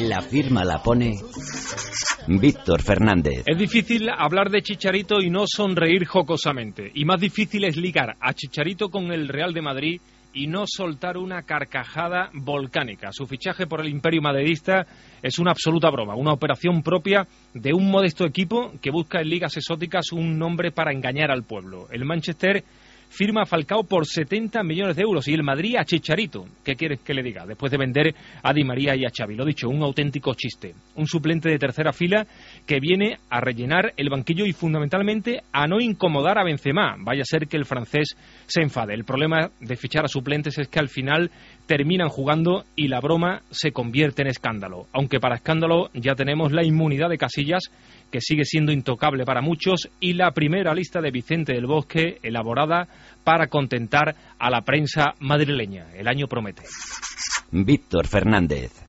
La firma la pone Víctor Fernández. Es difícil hablar de Chicharito y no sonreír jocosamente. Y más difícil es ligar a Chicharito con el Real de Madrid y no soltar una carcajada volcánica. Su fichaje por el Imperio Madridista es una absoluta broma, una operación propia de un modesto equipo que busca en ligas exóticas un nombre para engañar al pueblo. El Manchester firma a Falcao por 70 millones de euros y el Madrid a Chicharito. ¿Qué quieres que le diga? Después de vender a Di María y a Xavi. Lo dicho, un auténtico chiste. Un suplente de tercera fila que viene a rellenar el banquillo y fundamentalmente a no incomodar a Benzema. Vaya a ser que el francés se enfade. El problema de fichar a suplentes es que al final terminan jugando y la broma se convierte en escándalo. Aunque para escándalo ya tenemos la inmunidad de Casillas, que sigue siendo intocable para muchos, y la primera lista de Vicente del Bosque, elaborada para contentar a la prensa madrileña. El año promete. Víctor Fernández.